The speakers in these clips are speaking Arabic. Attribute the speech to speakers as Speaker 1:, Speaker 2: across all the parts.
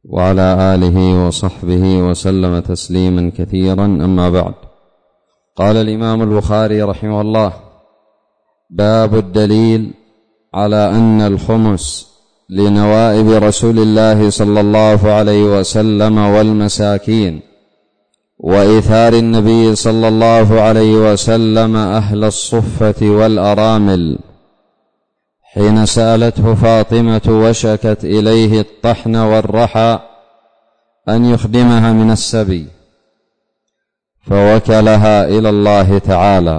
Speaker 1: وعلى آله وصحبه وسلم تسليما كثيرا. أما بعد، قال الإمام البخاري رحمه الله: باب الدليل على أن الخمس لنوائب رسول الله صلى الله عليه وسلم والمساكين، وإيثار النبي صلى الله عليه وسلم أهل الصفة والأرامل حين سألته فاطمة وشكت إليه الطحن والرحى أن يخدمها من السبي، فوكلها إلى الله تعالى.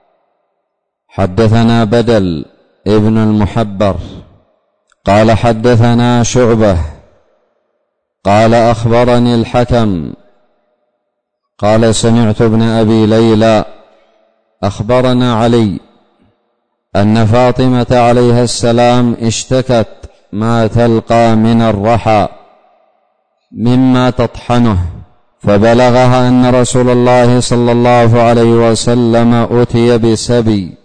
Speaker 1: حدثنا بدل ابن المحبر قال حدثنا شعبة قال أخبرني الحكم قال سمعت ابن أبي ليلى أخبرنا علي أن فاطمة عليها السلام اشتكت ما تلقى من الرحى مما تطحنه، فبلغها أن رسول الله صلى الله عليه وسلم أتي بسبي،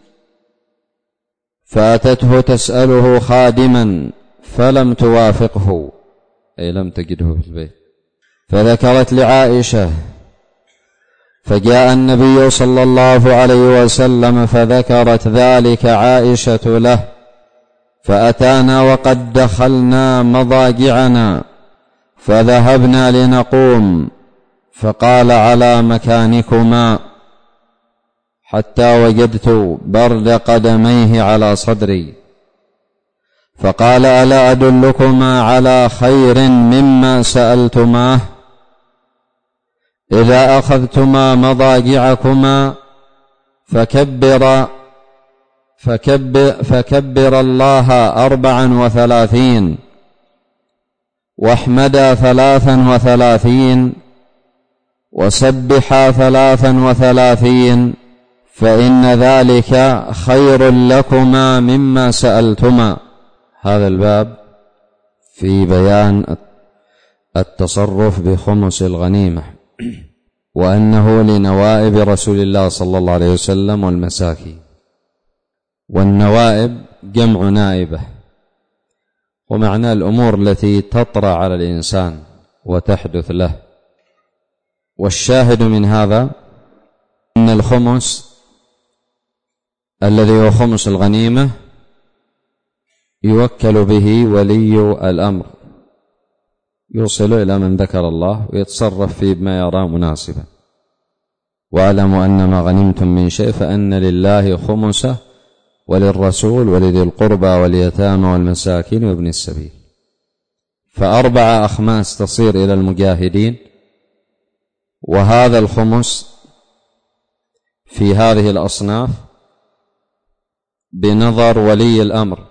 Speaker 1: فأتته تسأله خادما فلم توافقه، أي لم تجده في البيت، فذكرت لعائشة، فجاء النبي صلى الله عليه وسلم فذكرت ذلك عائشة له، فأتانا وقد دخلنا مضاجعنا فذهبنا لنقوم، فقال: على مكانكما، حتى وجدت برد قدميه على صدري، فقال: ألا أدلكما على خير مما سألتماه؟ إذا أخذتما مضاجعكما فكبر الله 34 واحمدا 33 وسبحا 33، فإن ذلك خير لكما مما سألتما. هذا الباب في بيان التصرف بخمس الغنيمة، وأنه لنوائب رسول الله صلى الله عليه وسلم والمساكين. والنوائب جمع نائبة، ومعنى الأمور التي تطرأ على الإنسان وتحدث له. والشاهد من هذا أن الخمس الذي هو خمس الغنيمة يوكل به ولي الأمر، يوصل إلى من ذكر الله ويتصرف فيه بما يرى مناسبا. واعلموا أن ما غنمتم من شيء فأن لله خمسه وللرسول ولذي القربى واليتامى والمساكين وابن السبيل. ف4 أخماس تصير إلى المجاهدين، وهذا الخمس في هذه الأصناف بنظر ولي الأمر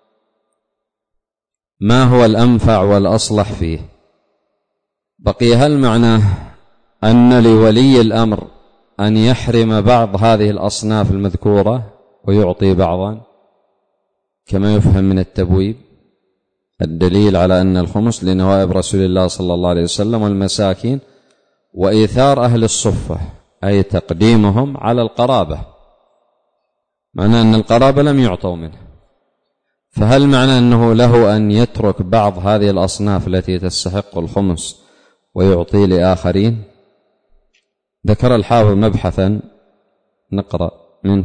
Speaker 1: ما هو الأنفع والأصلح فيه. بقي هل معناه أن لولي الأمر أن يحرم بعض هذه الأصناف المذكورة ويعطي بعضا كما يفهم من التبويب؟ الدليل على أن الخمس لنوائب رسول الله صلى الله عليه وسلم والمساكين، وإيثار أهل الصفة أي تقديمهم على القرابة، معنى أن القرابة لم يعطوا منه. فهل معنى أنه له أن يترك بعض هذه الأصناف التي تستحق الخمس ويعطي لآخرين؟ ذكر الحافظ مبحثا نقرأ منه.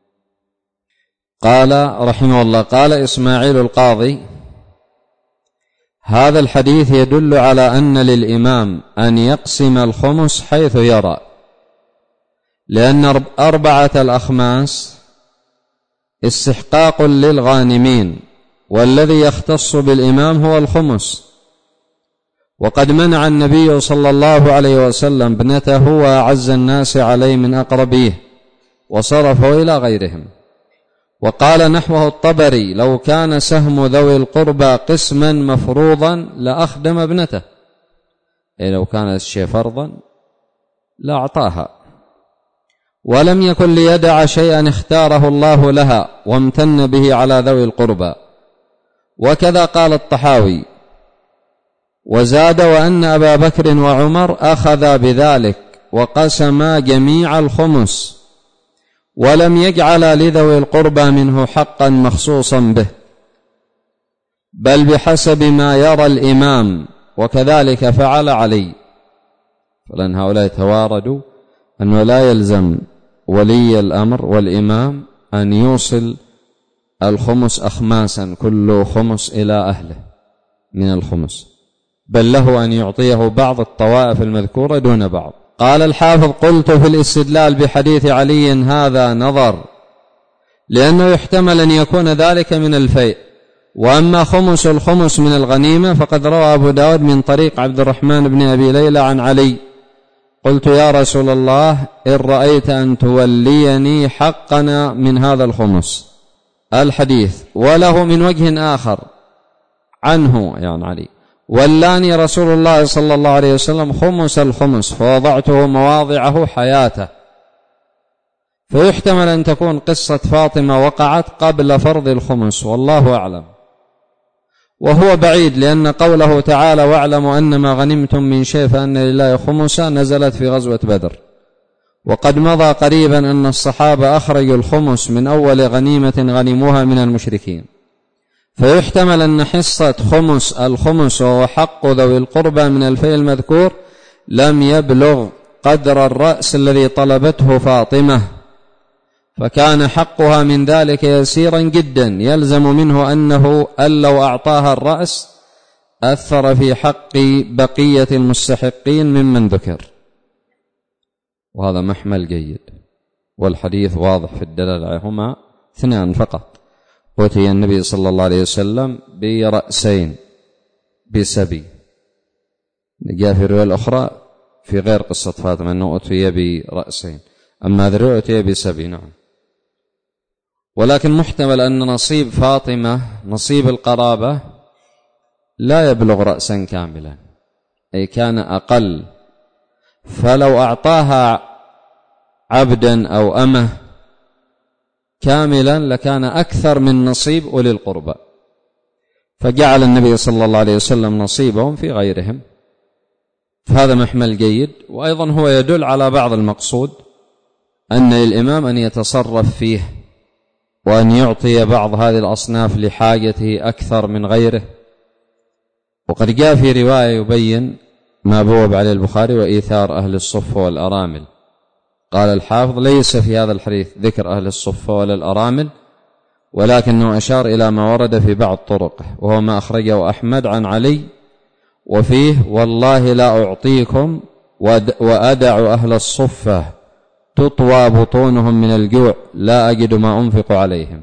Speaker 1: قال رحمه الله: قال إسماعيل القاضي: هذا الحديث يدل على أن للإمام أن يقسم الخمس حيث يرى، لأن 4 الأخماس استحقاق للغانمين، والذي يختص بالإمام هو الخمس. وقد منع النبي صلى الله عليه وسلم ابنته وأعز الناس عليه من أقربيه وصرفه إلى غيرهم. وقال نحوه الطبري: لو كان سهم ذوي القربى قسما مفروضا لأخدم ابنته، أي لو كان الشيء فرضا لأعطاها، ولم يكن ليدع شيئا اختاره الله لها وامتن به على ذوي القربى. وكذا قال الطحاوي: وزاد: وأن أبا بكر وعمر أخذا بذلك وقسما جميع الخمس، ولم يجعل لذوي القربى منه حقا مخصوصا به، بل بحسب ما يرى الإمام وكذلك فعل علي، فلأن هؤلاء تواردوا أنه لا يلزم ولي الأمر والإمام أن يوصل الخمس أخماسا كل خمس إلى أهله من الخمس، بل له أن يعطيه بعض الطوائف المذكورة دون بعض. قال الحافظ: قلت في الاستدلال بحديث علي هذا نظر، لأنه يحتمل أن يكون ذلك من الفيء، وأما خمس الخمس من الغنيمة فقد روى أبو داود من طريق عبد الرحمن بن أبي ليلى عن علي: قلت يا رسول الله إن رأيت أن توليني حقنا من هذا الخمس. الحديث. وله من وجه آخر عنه يعني علي: ولاني رسول الله صلى الله عليه وسلم خمس الخمس فوضعته مواضعه حياته. فيحتمل أن تكون قصة فاطمة وقعت قبل فرض الخمس، والله أعلم، وهو بعيد، لأن قوله تعالى: واعلموا أن ما غنمتم من شيء فأن لله خمسا نزلت في غزوة بدر، وقد مضى قريبا أن الصحابة أخرجوا الخمس من أول غنيمة غنموها من المشركين، فيحتمل أن حصة خمس الخمس وهو حق ذوي القربى من الفيء المذكور لم يبلغ قدر الرأس الذي طلبته فاطمة، فكان حقها من ذلك يسيرا جدا، يلزم منه أنه لو أعطاها الرأس أثر في حق بقية المستحقين ممن ذكر، وهذا محمل جيد. والحديث واضح في الدلالة، هما اثنان فقط، أتي النبي صلى الله عليه وسلم برأسين بسبي. جاء في الرواية الأخرى في غير قصة فاطمة أنه أتي برأسين، أما هذه الرواية أتي بسبي. نعم. ولكن محتمل أن نصيب فاطمة نصيب القرابة لا يبلغ رأسا كاملا، أي كان أقل، فلو أعطاها عبدا أو أمه كاملا لكان أكثر من نصيب أولي القربى، فجعل النبي صلى الله عليه وسلم نصيبهم في غيرهم، فهذا محمل جيد. وأيضا هو يدل على بعض المقصود، أن للإمام أن يتصرف فيه وأن يعطي بعض هذه الأصناف لحاجته أكثر من غيره. وقد جاء في رواية يبين ما بوب عليه البخاري: وإيثار أهل الصف والأرامل. قال الحافظ: ليس في هذا الحديث ذكر أهل الصف ولا الأرامل، ولكنه أشار إلى ما ورد في بعض طرقه، وهو ما أخرجه أحمد عن علي، وفيه: والله لا أعطيكم وأدع أهل الصفة تطوى بطونهم من الجوع لا أجد ما أنفق عليهم،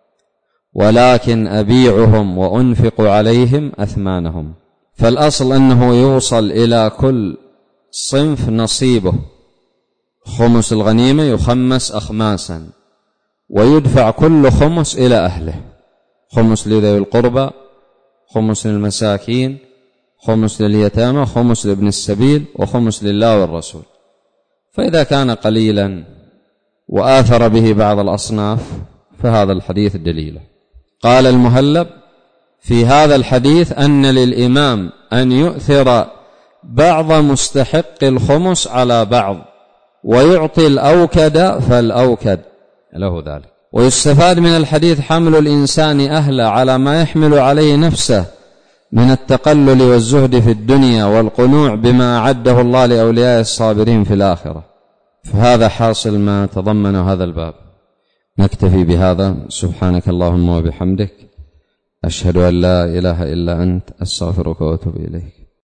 Speaker 1: ولكن أبيعهم وأنفق عليهم أثمانهم. فالأصل أنه يوصل إلى كل صنف نصيبه، خمس الغنيمة يخمس أخماسا، ويدفع كل خمس إلى أهله، خمس لذوي القربى، خمس للمساكين، خمس لليتامى، خمس لابن السبيل، وخمس لله والرسول. فإذا كان قليلا وآثر به بعض الأصناف فهذا الحديث دليله. قال المهلب: في هذا الحديث أن للإمام أن يؤثر بعض مستحق الخمس على بعض، ويعطي الأوكد فالأوكد له ذلك. ويستفاد من الحديث حمل الإنسان أهله على ما يحمل عليه نفسه من التقلل والزهد في الدنيا والقنوع بما أعده الله لأولياء الصابرين في الآخرة. فهذا حاصل ما تضمن هذا الباب. نكتفي بهذا. سبحانك اللهم وبحمدك، أشهد أن لا إله إلا أنت، أستغفرك وأتوب إليك.